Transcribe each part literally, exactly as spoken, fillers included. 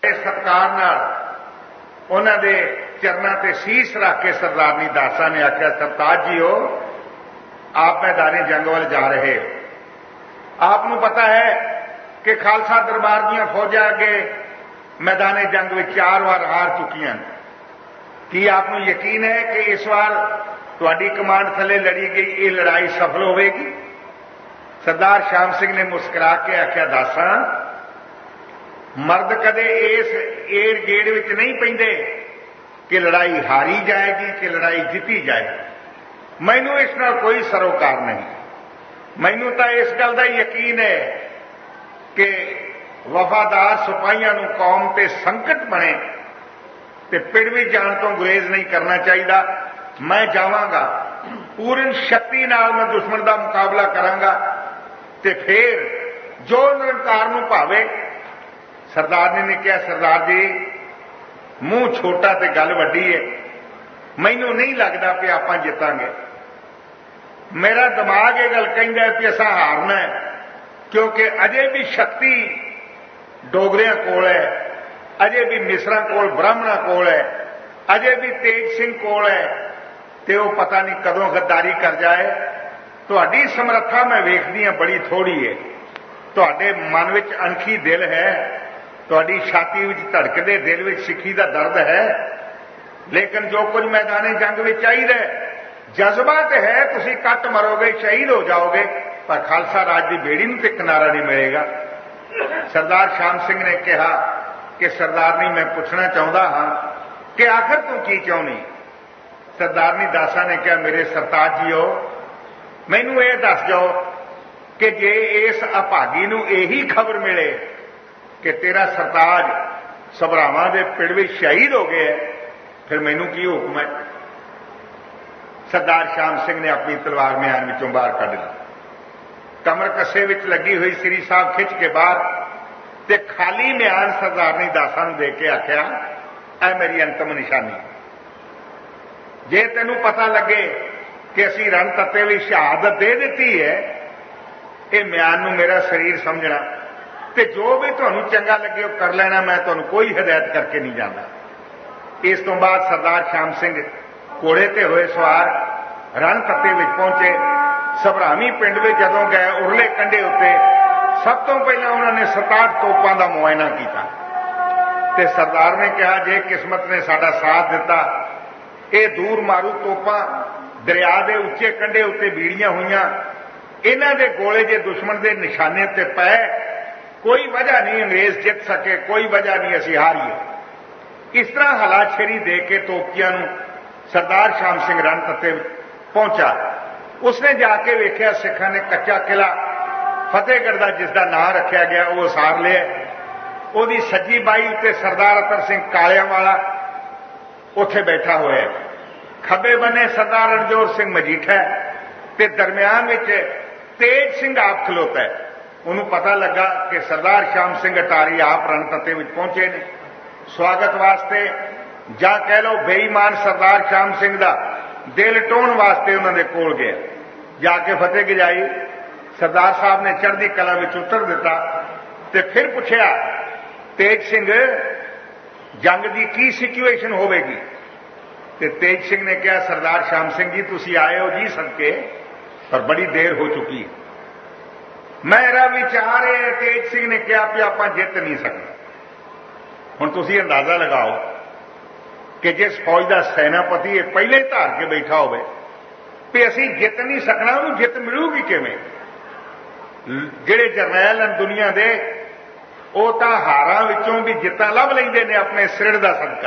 सत्कार नाल उन्हां दे चरनां ते शीश रख के सरदारनी दासा ने आख्या, सरताज जी हो, आप मैदाने जंग वाल जा रहे हो। आपनूं पता है कि खालसा दरबार दीआं फौजां अगे मैदाने जंग में चार बार हार चुकियां। की आपनूं यकीन है कि इस बार तुहाडी कमांड थले लड़ी गई ये लड़ाई सफल होवेगी? सरदार श्याम सिंह ने मुस्कुरा के आख्या, दासा मर्द कदे इस एर गेड़ विच नहीं पैंदे कि लड़ाई हारी जाएगी कि लड़ाई जीती जाएगी। मैनू इस नाल कोई सरोकार नहीं। मैनू तो इस गल का यकीन है कि वफादार सिपाहियों नूं कौम ते संकट बने ते पिड़वी जाण तो गुरेज नहीं करना चाहिए। मैं जावांगा, पूर्ण शक्ति नाल मैं दुश्मन का मुकाबला करांगा ते फिर जो निरंकार नूं भावे। सरदारनी ने कहा, सरदार जी मूँह छोटा ते गल वड्डी है, मैनू नहीं लगता कि आपां जितांगे। मेरा दिमाग ये गल कहंदा है कि असां हारना है, क्योंकि अजे भी शक्ति डोगरियां कोल है, अजे भी मिसरां कोल ब्राह्मणां कोल है, अजे भी तेज सिंह कोल है, ते वो पता नहीं कदों गद्दारी कर जाए। तुहाडी समर्था मैं वेखदी हां बड़ी थोड़ी है। तुहाडे मन विच अणखी दिल है, तुहाडी छाती विच धड़कदे दिल विच सिੱਖੀ दा दर्द है, लेकिन जो कुछ मैदाने जंग में चाहिए जज्बा तो है, तुसीं कट मरोगे, शहीद हो जाओगे, पर खालसा राज की बेड़ी नूं ते किनारा नहीं मिलेगा। सरदार श्याम सिंह ने कहा कि सरदारनी मैं पूछना चाहता हाँ कि आखिर तू की चाहनी? सरदारनी दासा ने कहा, मेरे सरताज जी हो, मैनू ये दस जाओ कि जे इस अभागी नूं यही खबर मिले कि तेरा सरताज सभरावां दे पिड़वी शहीद हो गए, फिर मैनू की हुक्म है? सरदार श्याम सिंह ने अपनी तलवार म्यान विचों बाहर कढ़ ली, कमर कस्से विच लगी हुई श्री साहब खिंच के बाहर ते खाली म्यान सरदारनी दासा नूं दे के आख्या, ऐ मेरी अंतिम निशानी। जे तेनू पता लगे कि असीं रण तत्ते लई शहादत दे दित्ती है, ये म्यान नूं मेरा शरीर समझना ते जो भी तुहानूं चंगा लगे वो कर लेना, मैं तुहानूं कोई हिदायत करके नहीं जांदा। इस तो बाद सरदार श्याम सिंह घोड़े ते होए सवार रण तत्ते विच पहुंचे। सभरावी पिंड में जदों गए उरले कंढे उत्ते सब तो पहला उन्होंने सताहठ तोपां दा मुआयना किया ते सरदार ने कहा, जे किस्मत ने साडा साथ दिता, ये दूर मारू तोपां दरिया के उच्चे कंढे उत्ते बीड़ियां हुईयां, इन्हां दे गोले जे दुश्मन के निशाने ते पै, कोई वजह नहीं अंग्रेज जित सके, कोई वजह नहीं असीं हारीए। इस तरह हलाशेरी दे के तोपियां नूं सरदार श्याम सिंह रण तत्ते पहुंचा। उसने जाके वेख्या सिखां ने कच्चा किला फतेहगढ़ का जिसका नाम रखा गया वो सार लिया। उसकी सज्जी बाई उत्ते सरदार अतर सिंह कालियां वाला उत्थे बैठा हुआ है, खब्बे बने सरदार रणजोर सिंह मजीठा ते दरम्यान विच तेज सिंह आप खलोता है। उन्होंने पता लगा कि सरदार श्याम सिंह अटारी आप रण तत्ते विच पहुंचे ने। स्वागत वास्ते जां कह लो बेईमान सरदार श्याम सिंह का दिल टोहण वास्ते उन्होंने कोल गया। जाके फतेह गजाई, सरदार साहब ने चढ़दी कला विच उतर दिता ते फिर पुछया, तेज सिंह जंग की की सिचुएशन होवेगी? ते तेज सिंह ने कहा, सरदार श्याम सिंह जी तुसीं आए हो जी सदके, पर बड़ी देर हो चुकी है। मेरा विचार है, तेज सिंह ने कहा, कि आपां जित नहीं सकते। हुण तुसीं अंदाजा लगाओ कि जिस फौज का सैनापति पहले ही धार के बैठा होवे भी असीं जित नहीं सकना, उन्होंने जित मिलूगी किवें? जिहड़े जरनैल हैं दुनिया दे, वो तो हारां विचों भी जित्तां लभ लैंदे ने अपने सिरड़ दा सदका,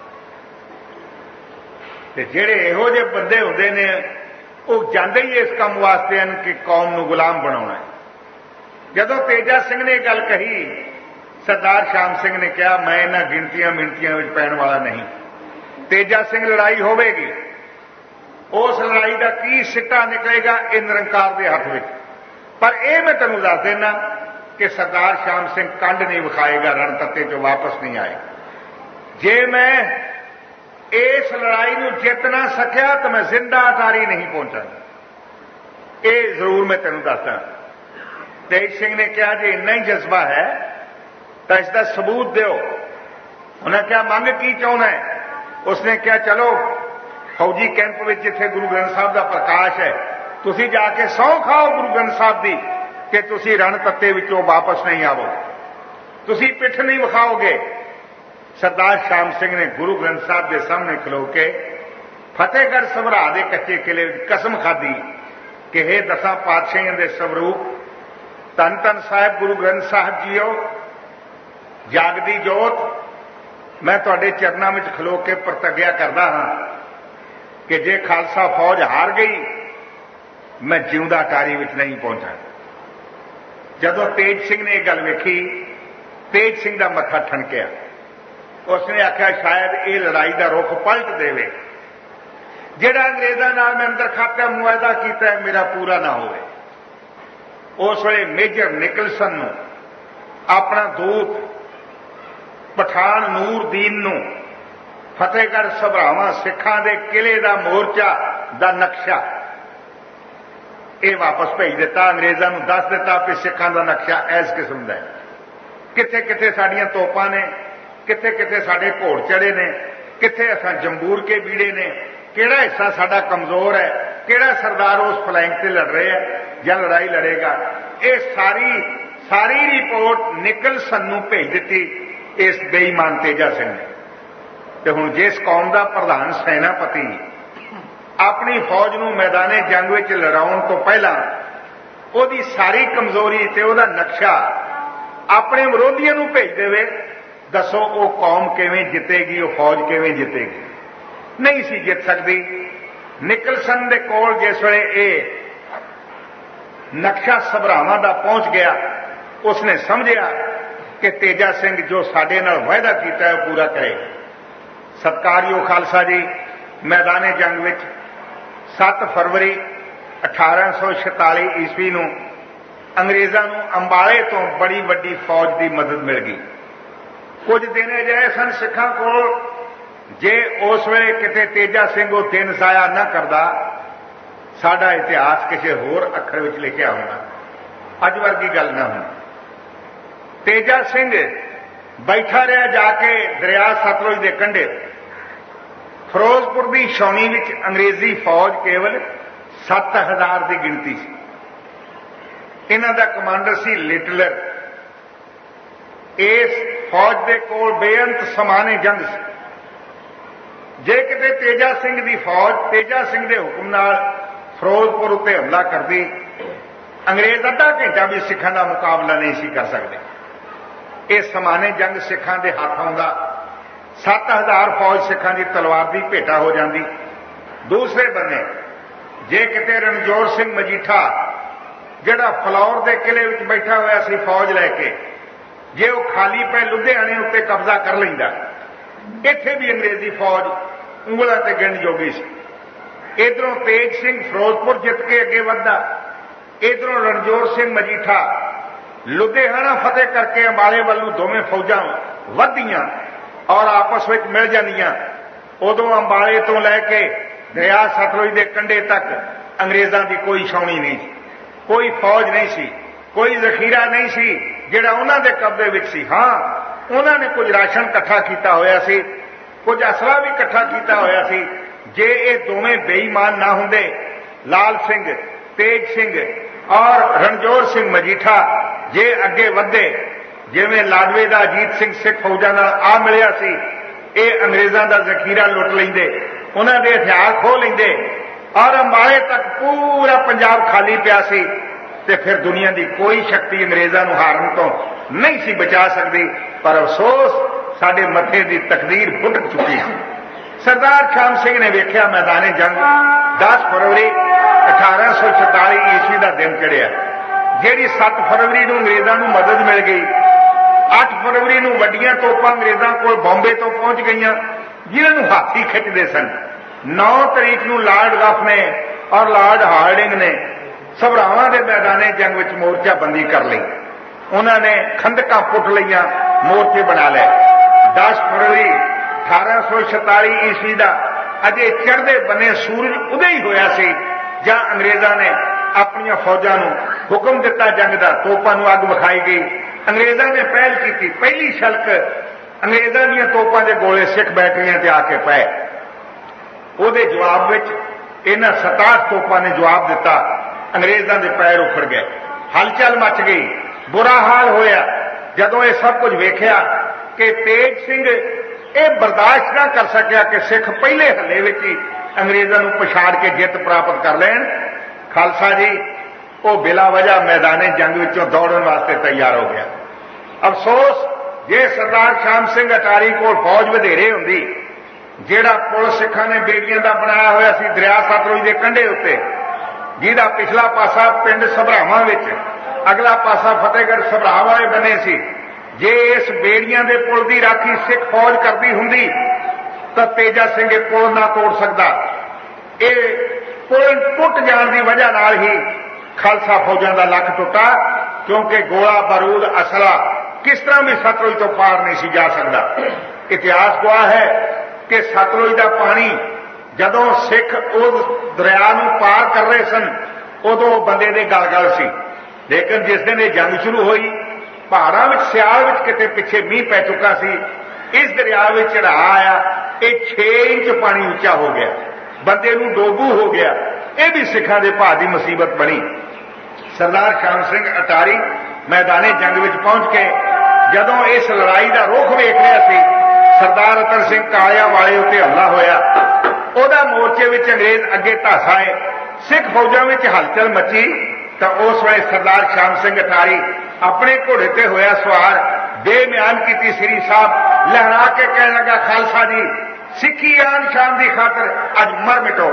ते जिहड़े इहो जिहे बंदे हुंदे ने वो जांदे ही इस काम वास्ते हैं कि कौम नूं गुलाम बनाउणा है। जदों तेजा सिंह ने गल कही, सरदार श्याम सिंह ने कहा, मैं इन्हां गिणतियां मिणतियां विच पैण वाला नहीं। तेजा सिंह लड़ाई होवेगी, उस लड़ाई का की सिट्टा निकलेगा ये निरंकार के हथ में। पर यह मैं तेनों दस देना कि सरदार श्याम सिंह कंड नहीं विखाएगा, रण तत्ते चो वापस नहीं आएगा। जे मैं इस लड़ाई को जित ना सकिया तो मैं जिंदा अटारी नहीं पहुंचा, ये जरूर मैं तेनों दसदा। तेज सिंह ने कहा, जे इन्ना ही जज्बा है तो इसका सबूत दो। उन्हें क्या मंग की चाहना है? उसने क्या चलो फौजी कैंप में जिथे गुरु ग्रंथ साहब का प्रकाश है तुसी जाके सौं खाओ गुरु ग्रंथ साहब की कि तुसी रण तत्ते विचों वापस नहीं आवो, तुसी पिठ नहीं विखाओगे। सरदार श्याम सिंह ने गुरु ग्रंथ साहब के सामने खलो के फतेहगढ़ सबरा के कच्चे किले कसम खाधी कि हे दसां पातशाहियों के स्वरूप धन धन साहिब गुरु ग्रंथ साहब जीओ, जागदी जोत, मैं तुहाडे चरनां विच खलो के प्रतिज्ञा करदा हां कि जे खालसा फौज हार गई मैं जिउंदा टारी विच नहीं पहुंचा। जदों तेज सिंह ने यह गल वेखी, तेज सिंह का मत्था ठणकिया। उसने आख्या शायद ये लड़ाई का रुख पलट देवे, जिहड़ा अंग्रेज़ां नाल मैं अंदर खात्या मुआहदा कीता है मेरा पूरा ना होवे। उस वेले मेजर निकलसन नूं अपना दूत पठान नूरदीन नूं फतेहगढ़ सभरावां सिखां दे किले दा मोर्चा दा नक्शा ये वापस भेज दिता। अंग्रेज़ां नूं दस दिता कि सिखां दा नक्शा इस किस्म दा है, किथे किथे साडियां तोपां ने, किथे किथे साडे घोड़ चढ़े ने, किथे असां जंबूर के बीड़े ने, किहड़ा हिस्सा साडा कमजोर है, किहड़ा सरदार उस फ्लैंक ते लड़ रहे हैं या लड़ाई लड़ेगा। ये सारी सारी रिपोर्ट निकलसन नूं भेज दिती इस बेईमान तेजा सिंह ने। ते हुण जिस कौम का प्रधान सेनापति अपनी फौज नूं मैदाने जंग विच लड़ाउण तो पहला उहदी सारी कमजोरी ते उहदा नक्शा अपने विरोधियों नूं भेज देवे, दसो वो कौम किवें जितेगी, वो फौज किवें जितेगी? नहीं सी जित सकती। निकलसन दे कोल जिस वेले ये नक्शा सभरावां दा पहुंच गया, उसने समझिया कि तेजा सिंह जो साडे नाल वायदा कीता है पूरा करे। सत्कारयोग खालसा जी, मैदाने जंग विच सत्त फरवरी अठारह सौ छताली ईस्वी नूं अंग्रेज़ां नूं अंबाले तो बड़ी वड्डी फौज की मदद मिल गई। कुछ दिन अजिहे सन सिखां कोल, जे उस वेले किते तेजा सिंह वो दिन जाया न करदा, साडा इतिहास किसी होर अखर विच लिखिया होंदा, अज वर्गी गल ना होंदी। तेजा सिंह बैठा रहा जाके दरिया सतलुज के कंढे। फिरोजपुर की छावनी विच अंग्रेजी फौज केवल सत्त हजार की गिनती सी। इन्हां दा कमांडर सी लिटलर। इस फौज के कोल बेअंत समाने जंग सी। जे किते तेजा सिंह की फौज तेजा सिंह के हुक्म नाल फिरोजपुर उत्ते हमला करदी, अंग्रेज अद्धा घंटा भी सिखां दा मुकाबला नहीं सी कर सकते। ये समाने जंग सिखां दे हाथ आउंदा, सत्त हजार फौज सिखां की तलवार की भेटा हो जाती। दूसरे बन्ने जे किते रणजोर सिंह मजीठा जिहड़ा फलौर के किले विच बैठा होया सी फौज लैके, जे वो खाली पै लुधियाने उत्ते कब्जा कर लैंदा, इत्थे भी अंग्रेजी फौज उंगलां ते गिण जोगी सी। इधरों तेज सिंह फिरोजपुर जित के अगे वधदा, इधरों रणजोर सिंह मजीठा लुधियाना फतेह करके अंबाले वालों दोवें फौजां वधियां और आपस में मिल जांदियां। उदों अंबाले तो लैके दरिया सतलुज के कंढे तक अंग्रेज़ां की कोई छावनी नहीं सी, कोई फौज नहीं सी, कोई जखीरा नहीं सी जिहड़ा उन्हां दे कब्जे विच सी। हाँ, उन्हां ने कुछ राशन इकट्ठा किया होया सी, कुछ असला भी इकट्ठा किया होया सी। जे ये दोवें बेईमान ना हुंदे, लाल सिंह, तेज सिंह और रणजोर सिंह मजीठा जे अगे वधे, जिवें लाडवे दा अजीत सिंह सिख फौजां नाल आ मिलिया सी, ये अंग्रेज़ां दा जखीरा लुट लैंदे, उन्हां दे हथियार खो लैंदे और अंबाले तक पूरा पंजाब खाली पिया सी, ते फिर दुनिया की कोई शक्ति अंग्रेज़ां नूं हारन तो नहीं सी बचा सकती। पर अफसोस साडे मथे की तकदीर फुट चुकी है। सरदार श्याम सिंह ने वेख्या मैदाने जंग दस फरवरी अठारह सौ छताली ईस्वी का दिन चढ़िया, जिहड़ी सत्त फरवरी नूं अंग्रेज़ां नूं मदद मिल गई, अठ फरवरी नूं वड्डियां तोपां अंग्रेज़ां कोल बॉम्बे तो पहुंच गईयां जिन्हां नूं हाथी खिचदे सन। नौ तरीक नूं लॉर्ड गफ ने और लॉर्ड हार्डिंग ने सभरावां दे मैदाने जंग विच मोर्चा बंदी कर लई। उन्होंने खंदकां पुट लईयां, मोर्चे बना लए। दस फरवरी अठारह सौ छताली ईस्वी का अजे चढ़दे बने सूरज उदय ही होया सी, जां अंग्रेज़ां ने अपनी फौजां नूं हुक्म दिता जंग का, तोपां नूं अग विखाई गई। अंग्रेज़ां ने पहल की, पहली शलक अंग्रेज़ां दीयां तोपां दे गोले सिख बैटरियां ते आके पए। ਉਹਦੇ जवाब विच इन्हां सताहठ तोपां ने जवाब दिता। अंग्रेज़ां दे पैर उखड़ गए, हलचल मच गई, बुरा हाल होया। जदों ये सब कुछ वेख्या कि तेज सिंह ये बर्दाश्त ना कर सकिया कि सिख पहले हल्ले विच ही अंग्रेज़ां नूं पछाड़ के जित प्राप्त कर लैण, खालसा जी वो बिला वजह मैदाने जंग विचों दौड़न वास्ते तैयार हो गया। अफसोस जे सरदार श्याम सिंह अटारी कोल फौज वधेरे हुंदी, ਜਿਹੜਾ पुल सिखा ने बेड़ियां का बनाया होया सी दरिया सतलुज के कंढे उत्ते, जिहदा पिछला पासा पिंड सभरावां विच, अगला पासा फतेहगढ़ सभरा वाले बने सी। जे इस बेड़ियां के पुल की राखी सिख फौज करती हुंदी तो तेजा सिंह ये पुल ना तोड़ सकता। ये पुल टुट जाण की वजह नाल ही खालसा फौजां का लक टुटा, क्योंकि गोला बारूद असला किस तरह भी सतलुज तो पार नहीं सी जा सकता। इतिहास गवाह है कि सतलुज का पानी जदों सिख उस दरिया नूं पार कर रहे सन उदों बंदे दे गल गल सी, लेकिन जिस दिन ये जंग शुरू हुई पहाड़ां विच सियाल विच किते पिछे मींह पै चुका सी, इस दरिया विच चढ़ा आया, ये छे इंच पानी उच्चा हो गया, बंदे नूं डोबू हो गया। ये भी सिखां दे भाअ दी मुसीबत बनी। सरदार श्याम सिंह अटारी मैदाने जंग विच पहुंच के जदों इस लड़ाई का रुख वेख लिया सी, सरदार रतन सिंह कालिया वाले उत्ते हमला होया, ओदा मोर्चे विच अंग्रेज अगे ढास आए, सिख फौजां विच हलचल मची। तो उस वेले सरदार श्याम सिंह अटारी अपने घोड़े ते होया सवार बेम्यान कीती श्री साहब लहरा के कहने लगा, खालसा जी सिखी आन शान की खातर अज मर मिटो।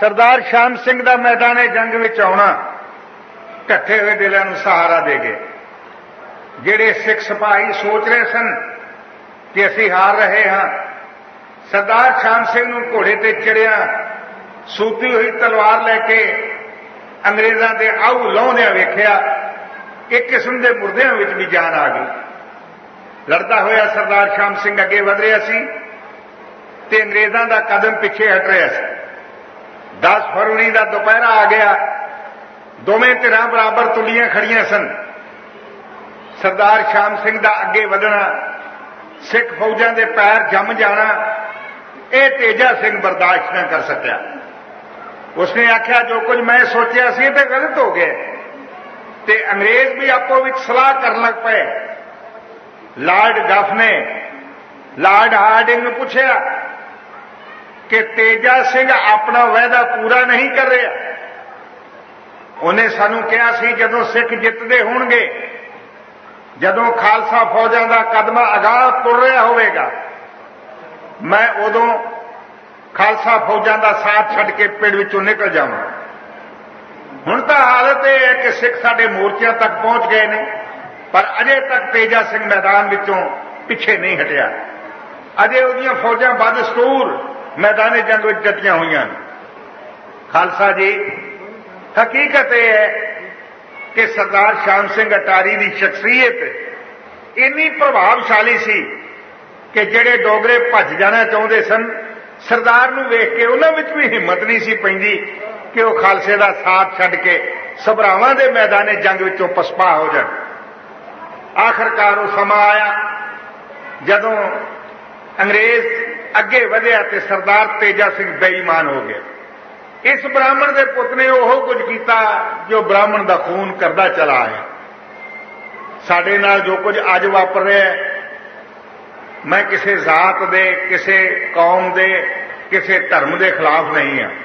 सरदार श्याम सिंह का मैदाने जंग में आना ढट्ठे हुए दिलों को सहारा दे गए। ਜਿਹੜੇ सिख सिपाही सोच रहे सन कि असी हार रहे हाँ, सरदार श्याम सिंह ਨੂੰ घोड़े ते चढ़िया सूती हुई तलवार लैके अंग्रेज़ों के आऊ लाउंदियां वेखिया एक किस्म के मुर्दियां विच भी जान आ गई। लड़ता होया सरदार श्याम सिंह अगे वध रहा सी ते अंग्रेज़ों का कदम पिछे हट रहा सी। दस फरवरी का दोपहरा आ गया, दोवें धिरां बराबर तुलियां खड़ियां सन। सरदार श्याम सिंह का अगे वधना, सिख फौजां दे पैर जम जाना, यह तेजा सिंह बर्दाश्त न कर सकिया। उसने आख्या जो कुछ मैं सोचा सी तो गलत हो गया। ते अंग्रेज भी आपो विच सलाह कर लग पे। लॉर्ड डफ ने लॉर्ड हार्डिंग ने पूछा कि तेजा सिंह अपना वायदा पूरा नहीं कर रहा। उन्हें सानू कहा सी जदों सिख जितते होणगे, जदों खालसा फौजां दा कदमा अगाह तुर रहा होवेगा, मैं उदों खालसा फौजां दा साथ छड्ड के पिंड विचों निकल जावां। हुण तां हालत यह है कि सिख साडे मोर्चियां तक पहुंच गए ने, पर अजे तक तेजा सिंह मैदान विचों पिछे नहीं हटिया। अजे उहदियां फौजां बदस्तूर मैदाने जंग विच डटियां होईयां ने। खालसा जी, हकीकत यह है कि सरदार श्याम सिंह अटारी की शख्सियत इन्नी प्रभावशाली सी कि जिहड़े डोगरे भज जाना चाहते सन, सरदार नूं वेख के उन्हां विच भी हिम्मत नहीं सी पैंदी कि वह खालसे का साथ छड्ड के सबरावां दे मैदाने जंग विचों पसपा हो जाण। आखिरकार वह समा आया जदों अंग्रेज अगे वधिया ते सरदार तेजा सिंह बेईमान हो गया। इस ब्राह्मण के पुत ने ओह कुछ किया जो ब्राह्मण का खून करता चला है। साडे नाल जो कुछ अज वापर रहा है, मैं किसी जात दे, किसी कौम दे, किसी धर्म के खिलाफ नहीं हाँ।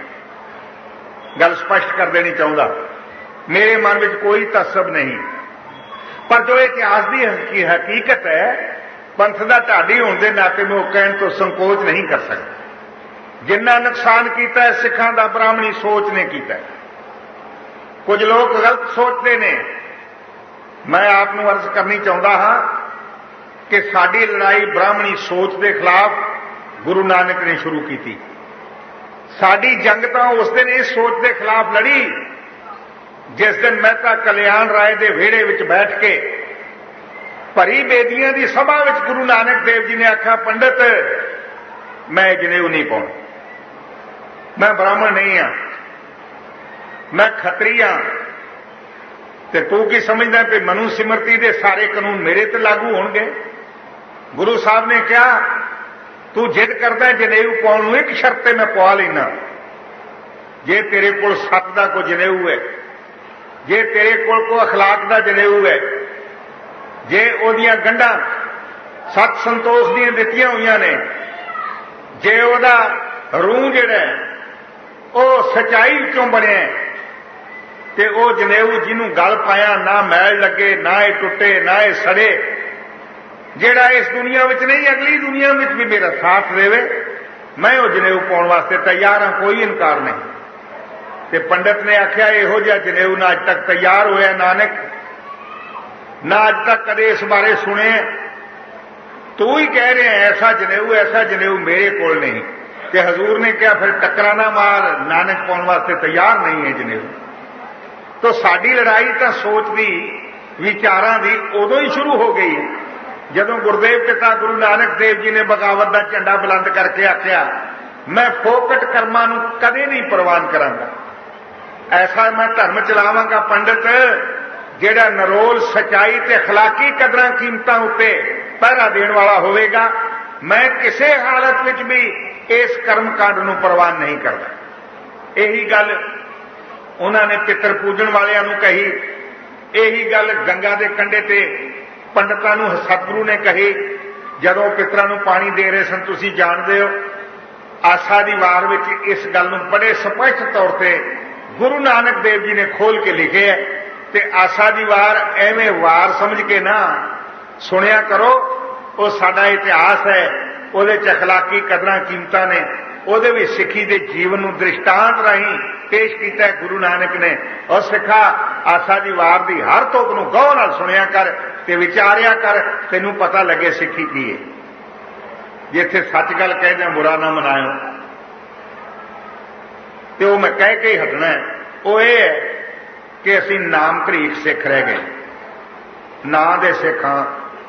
गल स्पष्ट कर देनी चाहता, मेरे मन में कोई तसब नहीं। पर जो इतिहास की हकीकत है, पंथ का ढाडी होने के नाते मैं कहने तो संकोच नहीं कर सकता। जिन्ना नुकसान किया है सिखां दा ब्राह्मणी सोच ने किया है। कुछ लोग गलत सोचते हैं। मैं आपनूं अर्ज करनी चाहता हाँ कि साडी लड़ाई ब्राह्मणी सोच के खिलाफ गुरु नानक ने शुरू की थी। साडी जंग तो उस दिन इस सोच के खिलाफ लड़ी जिस दिन मेहता कल्याण राय के विहड़े विच बैठ के भरी बेदियां की सभा विच गुरु नानक देव जी ने आख्या, पंडित मैं जनेऊ नहीं पाउणा, मैं ब्राह्मण नहीं हाँ, मैं खतरी हाँ, ते तू की समझदा कि मनु सिमरती दे सारे कानून मेरे ते लागू होणगे। गुरु साहब ने कहा, तू जिद करदा जनेऊ पाउण नूं, एक शर्त ते मैं पवा लेना, जे तेरे कोल सत दा कोई जनेऊ है, जे तेरे कोल कोई अखलाक दा जनेऊ है, जे ओदियां गंढां सत संतोष दीयां दित्तियां होईयां ने, जे ओदा रूह जिहड़ा ਉਹ सच्चाई चों बने ते ਉਹ जनेऊ जिन्हों गल पाया ना मैल लगे, ना ये टुटे, ना ये सड़े, जेड़ा इस दुनिया में नहीं अगली दुनिया में भी मेरा साथ देवे, मैं वो जनेऊ पाउण वास्ते तैयार हाँ, कोई इनकार नहीं। ते पंडित ने आख्या, इहो जिहा जनेऊ ना अज तक तैयार होया नानक, ना अज तक कदे इस बारे सुने। तू ही कह रहे हैं ऐसा जनेऊ, ऐसा जनेऊ मेरे कोल नहीं। कि हजूर ने कहा फिर टकरा ना मार, नानक पाउण वास्ते तैयार नहीं है जनेऊ। तो साडी लड़ाई तो सोच दी, विचारां दी उदों ही शुरू हो गई जदों गुरुदेव पिता गुरु नानक देव जी ने बगावत का झंडा बुलंद करके आख्या, मैं फोकट कर्मां नूं कदे नहीं प्रवान करांगा। ऐसा मैं धर्म चलावांगा पंडित जिहड़ा नरोल सच्चाई ते अखलाकी कदरां कीमतां उत्ते पहरा देण वाला होवेगा। मैं किसी हालत विच भी इस कर्मकांड नूं प्रवान नहीं करता। यही गल उन्होंने पितर पूजन वालियां नूं कही, यही गल गंगा के कंढे ते पंडितां नूं सतगुरु ने कही जदों पितरां नूं पानी दे रहे सन। तुसीं जाणदे हो आसा दी वार विच इस गल नूं बड़े स्पष्ट तौर पर गुरु नानक देव जी ने खोल के लिखे है। ते आसा दी वार एवें वार समझ के ना सुनिया करो, वो साडा इतिहास है, उहदे च अखलाकी कदरां कीमतां ने। ਉਹਦੇ ਵਿੱਚ ਸਿੱਖੀ ਦੇ ਜੀਵਨ ਨੂੰ ਦ੍ਰਿਸ਼ਟਾਂਤ ਰਾਹੀਂ ਪੇਸ਼ ਕੀਤਾ ਗੁਰੂ ਨਾਨਕ ਨੇ। ਔਰ ਸਿੱਖਾ ਆਸਾ ਦੀ ਵਾਰ ਦੀ ਹਰ ਤੁਕ ਨੂੰ ਗੌਰ ਨਾਲ ਸੁਣਿਆ ਕਰ ਤੇ ਵਿਚਾਰਿਆ ਕਰ, ਤੈਨੂੰ ਪਤਾ ਲੱਗੇ ਸਿੱਖੀ ਕੀ ਹੈ। ਜਿੱਥੇ ਸੱਚ ਗੱਲ ਕਹਿੰਦੇ ਬੁਰਾ ਨਾ ਮਨਾਇਓ, ਤੇ ਉਹ ਮੈਂ ਕਹਿ ਕੇ ਹੀ ਹਟਣਾ। ਉਹ ਇਹ ਹੈ ਕਿ ਅਸੀਂ ਨਾਮ ਧਰੀਕ ਸਿੱਖ ਰਹਿ ਗਏ, ਨਾਂ ਦੇ ਸਿੱਖ ਹਾਂ।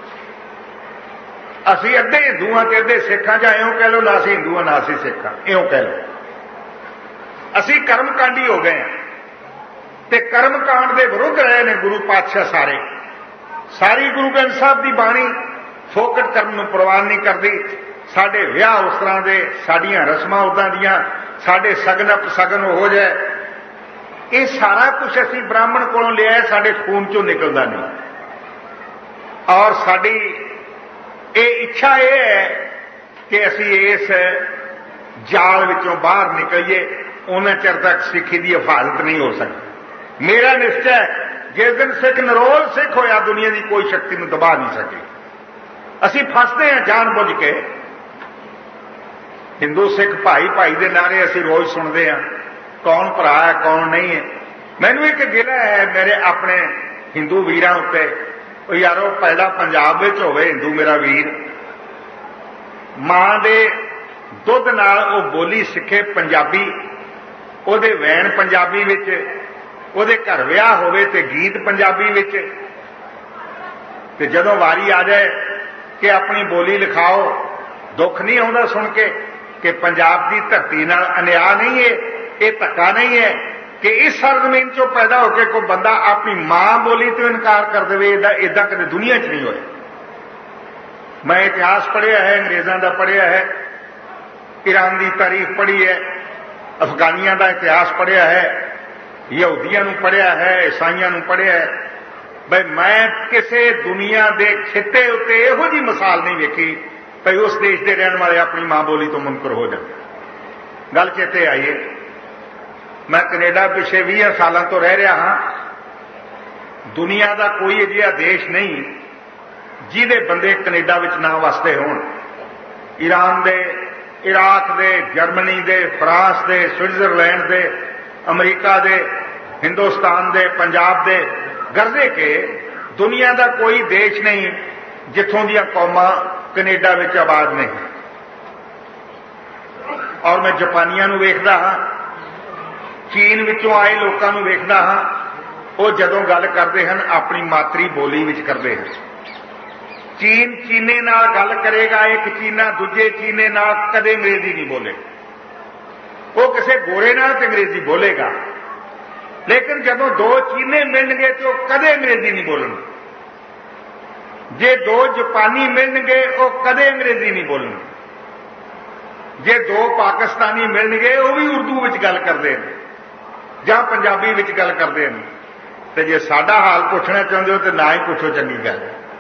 ਅਸੀਂ ਅੱਧੇ ਹਿੰਦੂਆਂ ਤੇ ਅੱਧੇ ਸਿੱਖਾਂ, ਜਾਂ ਇਉਂ ਕਹਿ ਲਓ ਨਾ ਅਸੀਂ ਹਿੰਦੂ ਹਾਂ ਨਾ ਅਸੀਂ ਸਿੱਖ ਹਾਂ, ਇਉਂ ਕਹਿ ਲਓ। ਅਸੀਂ ਕਰਮਕਾਂਡੀ ਹੋ ਗਏ ਹਾਂ ਤੇ ਕਰਮਕਾਂਡ ਦੇ ਵਿਰੁੱਧ ਰਹੇ ਨੇ ਗੁਰੂ ਪਾਤਸ਼ਾਹ ਸਾਰੇ। ਸਾਰੀ ਗੁਰੂ ਗ੍ਰੰਥ ਸਾਹਿਬ ਦੀ ਬਾਣੀ ਫੋਕਟ ਕਰਨ ਨੂੰ ਪ੍ਰਵਾਨ ਨਹੀਂ ਕਰਦੀ। ਸਾਡੇ ਵਿਆਹ ਉਸ ਤਰ੍ਹਾਂ ਦੇ, ਸਾਡੀਆਂ ਰਸਮਾਂ ਉਦਾਂ ਦੀਆਂ, ਸਾਡੇ ਸਗਨ ਅਪਸਗਨ ਹੋ ਜਾਏ, ਇਹ ਸਾਰਾ ਕੁਝ ਅਸੀਂ ਬ੍ਰਾਹਮਣ ਕੋਲੋਂ ਲਿਆ, ਸਾਡੇ ਖੂਨ ਚੋਂ ਨਿਕਲਦਾ ਨਹੀਂ। ਔਰ ਸਾਡੀ ਇਹ ਇੱਛਾ ਇਹ ਹੈ ਕਿ ਅਸੀਂ ਇਸ ਜਾਲ ਵਿੱਚੋਂ ਬਾਹਰ ਨਿਕਲੀਏ, ਉਹਨਾਂ ਚਿਰ ਤੱਕ ਸਿੱਖੀ ਦੀ ਹਿਫਾਜ਼ਤ ਨਹੀਂ ਹੋ ਸਕਦੀ। ਮੇਰਾ ਨਿਸ਼ਚਾ ਹੈ ਜਿਸ ਦਿਨ ਸਿੱਖ ਨਰੋਲ ਸਿੱਖ ਹੋਇਆ, ਦੁਨੀਆ ਦੀ ਕੋਈ ਸ਼ਕਤੀ ਨੂੰ ਦਬਾ ਨਹੀਂ ਸਕੇ। ਅਸੀਂ ਫਸਦੇ ਹਾਂ ਜਾਣ ਬੁੱਝ ਕੇ। ਹਿੰਦੂ ਸਿੱਖ ਭਾਈ ਭਾਈ ਦੇ ਨਾਰੇ ਅਸੀਂ ਰੋਜ਼ ਸੁਣਦੇ ਹਾਂ, ਕੌਣ ਭਰਾ ਹੈ ਕੌਣ ਨਹੀਂ ਹੈ। ਮੈਨੂੰ ਇੱਕ ਗਿਲਾ ਹੈ ਮੇਰੇ ਆਪਣੇ ਹਿੰਦੂ ਵੀਰਾਂ ਉੱਤੇ, ਉਹ ਯਾਰੋ ਪਹਿਲਾਂ ਪੰਜਾਬ ਵਿੱਚ ਹੋਵੇ ਹਿੰਦੂ ਮੇਰਾ ਵੀਰ, ਮਾਂ ਦੇ ਦੁੱਧ ਨਾਲ ਉਹ ਬੋਲੀ ਸਿੱਖੇ ਪੰਜਾਬੀ, ਉਹਦੇ ਵੈਣ ਪੰਜਾਬੀ ਵਿੱਚ, ਉਹਦੇ ਘਰ ਵਿਆਹ ਹੋਵੇ ਤੇ ਗੀਤ ਪੰਜਾਬੀ ਵਿੱਚ, ਤੇ ਜਦੋਂ ਵਾਰੀ ਆ ਜਾਏ ਕਿ ਆਪਣੀ ਬੋਲੀ ਲਿਖਾਓ, ਦੁੱਖ ਨਹੀਂ ਆਉਂਦਾ ਸੁਣ ਕੇ ਕਿ ਪੰਜਾਬ ਦੀ ਧਰਤੀ ਨਾਲ ਅਨਿਆਂ ਨਹੀਂ ਹੈ, ਇਹ ਧੱਕਾ ਨਹੀਂ ਹੈ ਕਿ ਇਸ ਸਰਜ਼ਮੀਨ ਚੋਂ ਪੈਦਾ ਹੋ ਕੇ ਕੋਈ ਬੰਦਾ ਆਪਣੀ ਮਾਂ ਬੋਲੀ ਤੋਂ ਇਨਕਾਰ ਕਰ ਦੇਵੇ। ਇਹਦਾ ਏਦਾਂ ਕਦੇ ਦੁਨੀਆ 'ਚ ਨਹੀਂ ਹੋਇਆ। ਮੈਂ ਇਤਿਹਾਸ ਪੜ੍ਹਿਆ ਹੈ, ਅੰਗਰੇਜ਼ਾਂ ਦਾ ਪੜ੍ਹਿਆ ਹੈ, ਈਰਾਨ ਦੀ ਤਾਰੀਖ ਪੜ੍ਹੀ ਹੈ, ਅਫਗਾਨੀਆਂ ਦਾ ਇਤਿਹਾਸ ਪੜ੍ਹਿਆ ਹੈ, ਯਹੂਦੀਆਂ ਨੂੰ ਪੜ੍ਹਿਆ ਹੈ, ਈਸਾਈਆਂ ਨੂੰ ਪੜ੍ਹਿਆ ਹੈ। ਬਈ ਮੈਂ ਕਿਸੇ ਦੁਨੀਆ ਦੇ ਖਿੱਤੇ ਉੱਤੇ ਇਹੋ ਜਿਹੀ ਮਿਸਾਲ ਨਹੀਂ ਵੇਖੀ ਭਈ ਉਸ ਦੇਸ਼ ਦੇ ਰਹਿਣ ਵਾਲੇ ਆਪਣੀ ਮਾਂ ਬੋਲੀ ਤੋਂ ਮੁਨਕਰ ਹੋ ਜਾਣ। ਗੱਲ ਚੇਤੇ ਆਈਏ, ਮੈਂ ਕੈਨੇਡਾ ਪਿਛੇ ਵੀਹ ਸਾਲਾਂ ਤੋਂ ਰਹਿ ਰਿਹਾ ਹਾਂ। ਦੁਨੀਆ ਦਾ ਕੋਈ ਅਜਿਹਾ ਦੇਸ਼ ਨਹੀਂ ਜਿਹਦੇ ਬੰਦੇ ਕੈਨੇਡਾ ਵਿੱਚ ਨਾ ਵਸਦੇ ਹੋਣ। ਈਰਾਨ ਦੇ, ਇਰਾਕ ਦੇ, ਜਰਮਨੀ ਦੇ, ਫਰਾਂਸ ਦੇ, ਸਵਿਟਜ਼ਰਲੈਂਡ ਦੇ, ਅਮਰੀਕਾ ਦੇ, ਹਿੰਦੁਸਤਾਨ ਦੇ, ਪੰਜਾਬ ਦੇ, ਗਰਜੇ ਕੇ ਦੁਨੀਆ ਦਾ ਕੋਈ ਦੇਸ਼ ਨਹੀਂ ਜਿੱਥੋਂ ਦੀਆਂ ਕੌਮਾਂ ਕੈਨੇਡਾ ਵਿੱਚ ਆਬਾਦ ਨਹੀਂ। ਔਰ ਮੈਂ ਜਾਪਾਨੀਆਂ ਨੂੰ ਵੇਖਦਾ ਹਾਂ, ਚੀਨ ਵਿੱਚੋਂ ਆਏ ਲੋਕਾਂ ਨੂੰ ਵੇਖਦਾ ਹਾਂ, ਉਹ ਜਦੋਂ ਗੱਲ ਕਰਦੇ ਹਨ ਆਪਣੀ ਮਾਤਰੀ ਬੋਲੀ ਵਿੱਚ ਕਰਦੇ ਹਨ। ਚੀਨ ਚੀਨੇ ਨਾਲ ਗੱਲ ਕਰੇਗਾ, ਇੱਕ ਚੀਨਾ ਦੂਜੇ ਚੀਨੇ ਨਾਲ ਕਦੇ ਅੰਗਰੇਜ਼ੀ ਨਹੀਂ ਬੋਲੇ। ਉਹ ਕਿਸੇ ਗੋਰੇ ਨਾਲ ਤੇ ਅੰਗਰੇਜ਼ੀ ਬੋਲੇਗਾ, ਲੇਕਿਨ ਜਦੋਂ ਦੋ ਚੀਨੇ ਮਿਲਣਗੇ ਤੇ ਉਹ ਕਦੇ ਅੰਗਰੇਜ਼ੀ ਨਹੀਂ ਬੋਲਣਗੇ। ਜੇ ਦੋ ਜਾਪਾਨੀ ਮਿਲਣਗੇ ਉਹ ਕਦੇ ਅੰਗਰੇਜ਼ੀ ਨਹੀਂ ਬੋਲਣਗੇ। ਜੇ ਦੋ ਪਾਕਿਸਤਾਨੀ ਮਿਲਣਗੇ ਉਹ ਵੀ ਉਰਦੂ ਵਿੱਚ ਗੱਲ ਕਰਦੇ ਨੇ ਜਾਂ ਪੰਜਾਬੀ ਵਿੱਚ ਗੱਲ ਕਰਦੇ ਨੇ। ਤੇ ਜੇ ਸਾਡਾ ਹਾਲ ਪੁੱਛਣਾ ਚਾਹੁੰਦੇ ਹੋ ਤੇ ਨਾ ਹੀ ਪੁੱਛੋ, ਚੰਗੀ ਗੱਲ।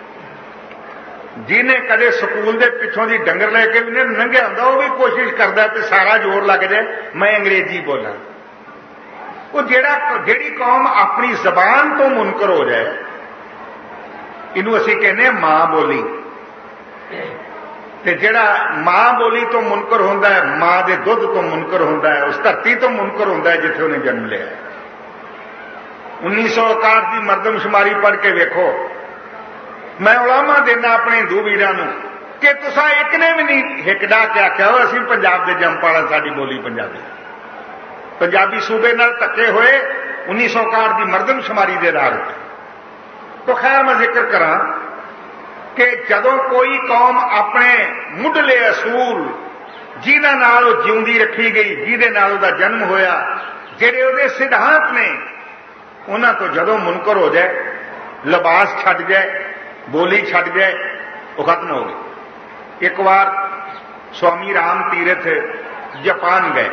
ਜਿਹਨੇ ਕਦੇ ਸਕੂਲ ਦੇ ਪਿੱਛੋਂ ਦੀ ਡੰਗਰ ਲੈ ਕੇ ਵੀ ਨਹੀਂ ਲੰਘਿਆ ਹੁੰਦਾ, ਉਹ ਵੀ ਕੋਸ਼ਿਸ਼ ਕਰਦਾ ਕਿ ਸਾਰਾ ਜ਼ੋਰ ਲੱਗ ਜਾਏ ਮੈਂ ਅੰਗਰੇਜ਼ੀ ਬੋਲਾਂ। ਉਹ ਜਿਹੜਾ ਜਿਹੜੀ ਕੌਮ ਆਪਣੀ ਜ਼ਬਾਨ ਤੋਂ ਮੁਨਕਰ ਹੋ ਜਾਏ, ਇਹਨੂੰ ਅਸੀਂ ਕਹਿੰਦੇ ਹਾਂ ਮਾਂ ਬੋਲੀ। ਤੇ ਜਿਹੜਾ ਮਾਂ ਬੋਲੀ ਤੋਂ ਮੁਨਕਰ ਹੁੰਦਾ ਹੈ, ਮਾਂ ਦੇ ਦੁੱਧ ਤੋਂ ਮੁਨਕਰ ਹੁੰਦਾ ਹੈ, ਉਸ ਧਰਤੀ ਤੋਂ ਮੁਨਕਰ ਹੁੰਦਾ ਹੈ ਜਿੱਥੇ ਉਹਨੇ ਜਨਮ ਲਿਆ। ਉੱਨੀ ਸੌ ਇਕਾਹਠ ਦੀ ਮਰਦਮਸ਼ੁਮਾਰੀ ਪੜ੍ਹ ਕੇ ਵੇਖੋ। ਮੈਂ ਉਲਾਮਾ ਦੇਣਾ ਆਪਣੇ ਹਿੰਦੂ ਵੀਰਾਂ ਨੂੰ ਕਿ ਤੁਸੀਂ ਇੱਕ ਨੇ ਵੀ ਨਹੀਂ ਹਿੱਕਡਾ ਕੇ ਆਖਿਆ ਹੋ ਅਸੀਂ ਪੰਜਾਬ ਦੇ ਜੰਮਪਾਲਾ, ਸਾਡੀ ਬੋਲੀ ਪੰਜਾਬੀ। ਪੰਜਾਬੀ ਸੂਬੇ ਨਾਲ ਧੱਕੇ ਹੋਏ ਉੱਨੀ ਸੌ ਇਕਾਹਠ ਦੀ ਮਰਦਮਸ਼ੁਮਾਰੀ ਦੇ ਆਧਾਰ ਉੱਤੇ। ਤਾਂ ਖੈਰ ਮੈਂ ਜ਼ਿਕਰ ਕਰਾਂ ਕਿ ਜਦੋਂ ਕੋਈ ਕੌਮ ਆਪਣੇ ਮੁੱਢਲੇ ਅਸੂਲ ਜਿਹਨਾਂ ਨਾਲ ਉਹ ਜਿਉਂਦੀ ਰੱਖੀ ਗਈ, ਜਿਹਦੇ ਨਾਲ ਉਹਦਾ ਜਨਮ ਹੋਇਆ, ਜਿਹੜੇ ਉਹਦੇ ਸਿਧਾਂਤ ਨੇ, ਉਹਨਾਂ ਤੋਂ ਜਦੋਂ ਮੁਨਕਰ ਹੋ ਜਾਏ, ਲਿਬਾਸ ਛੱਡ ਜਾਏ, ਬੋਲੀ ਛੱਡ ਜਾਏ, ਉਹ ਖਤਮ ਹੋ ਗਈ। ਇੱਕ ਵਾਰ ਸਵਾਮੀ ਰਾਮ ਤੀਰਥ ਜਾਪਾਨ ਗਏ।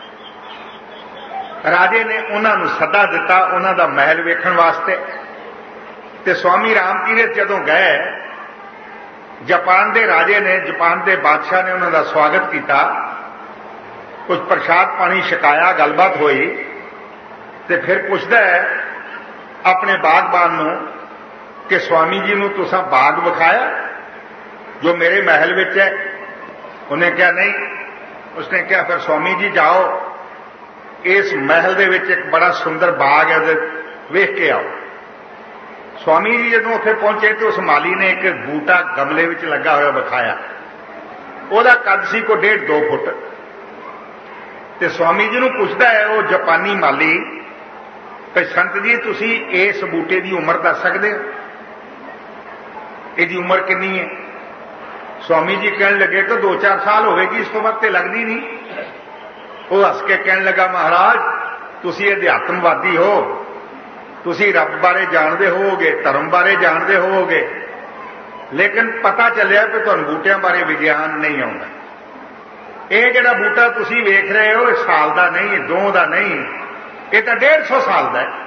ਰਾਜੇ ਨੇ ਉਹਨਾਂ ਨੂੰ ਸੱਦਾ ਦਿੱਤਾ ਉਹਨਾਂ ਦਾ ਮਹਿਲ ਵੇਖਣ ਵਾਸਤੇ। ਤੇ ਸਵਾਮੀ ਰਾਮ ਤੀਰਥ ਜਦੋਂ ਗਏ, ਜਾਪਾਨ ਦੇ ਰਾਜੇ ਨੇ, ਜਾਪਾਨ ਦੇ ਬਾਦਸ਼ਾਹ ਨੇ ਉਹਨਾਂ ਦਾ ਸਵਾਗਤ ਕੀਤਾ, ਕੁਝ ਪ੍ਰਸ਼ਾਦ ਪਾਣੀ ਛਕਾਇਆ, ਗੱਲਬਾਤ ਹੋਈ। ਤੇ ਫਿਰ ਪੁੱਛਦਾ ਹੈ ਆਪਣੇ ਬਾਗਬਾਨ ਨੂੰ ਕਿ ਸਵਾਮੀ ਜੀ ਨੂੰ ਤੁਸੀਂ ਬਾਗ ਵਿਖਾਇਆ ਜੋ ਮੇਰੇ ਮਹਿਲ ਵਿੱਚ ਹੈ? ਉਹਨੇ ਕਿਹਾ ਨਹੀਂ, उसने कहा फिर स्वामी जी जाओ इस महल दे विच एक बड़ा सुंदर बाग है उहदे वेख के आओ। स्वामी जी जदों उत्थे पहुंचे तो उस माली ने एक बूटा गमले विच लगा होया विखाया। ਉਹਦਾ कद सी को डेढ़ दो फुट। ते स्वामी जी नूं पुछदा है वो जापानी माली कि संत जी तुसी इस बूटे की उम्र दस सकदे हो, इसकी उम्र कितनी है? स्वामी जी कहने लगे कि दो चार साल होगी, इस तो बाद तो लगती नहीं। वो हस के कहने लगा महाराज तुसी अध्यात्मवादी हो, तुसी रब बारे जानते होवोगे, धर्म बारे जानते होवोगे, लेकिन पता चलिया कि तुहानूं बूटियां बारे विज्ञान नहीं आउंदा। ये जिहड़ा बूटा तुसी वेख रहे हो इस साल का नहीं, दो का नहीं, ये तो डेढ़ सौ साल का है।